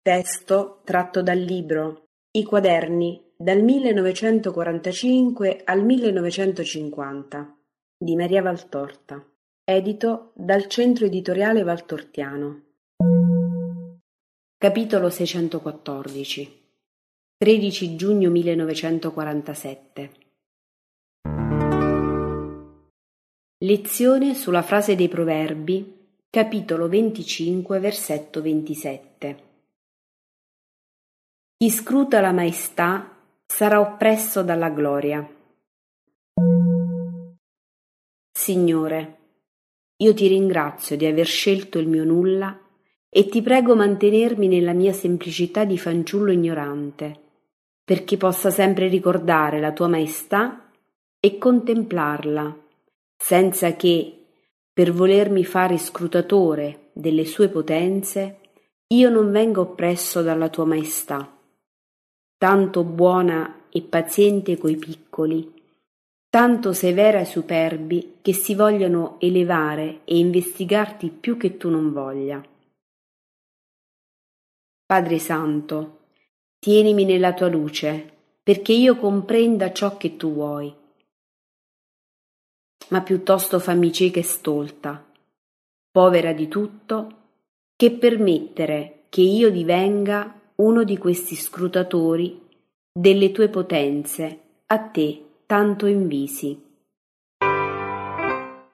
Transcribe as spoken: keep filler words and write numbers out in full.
Testo tratto dal libro I quaderni dal millenovecentoquarantacinque al millenovecentocinquanta di Maria Valtorta, edito dal Centro Editoriale Valtortiano. Capitolo seicentoquattordici. tredici giugno millenovecentoquarantasette. Lezione sulla frase dei Proverbi, capitolo venticinque, versetto ventisette. Chi scruta la maestà sarà oppresso dalla gloria. Signore, io ti ringrazio di aver scelto il mio nulla e ti prego mantenermi nella mia semplicità di fanciullo ignorante, perché possa sempre ricordare la tua maestà e contemplarla, senza che, per volermi fare scrutatore delle sue potenze, io non venga oppresso dalla tua maestà, tanto buona e paziente coi piccoli, tanto severa ai superbi che si vogliano elevare e investigarti più che tu non voglia. Padre Santo, tienimi nella tua luce, perché io comprenda ciò che tu vuoi. Ma piuttosto fammi cieca e stolta, povera di tutto, che permettere che io divenga uno di questi scrutatori delle tue potenze a te tanto invisi.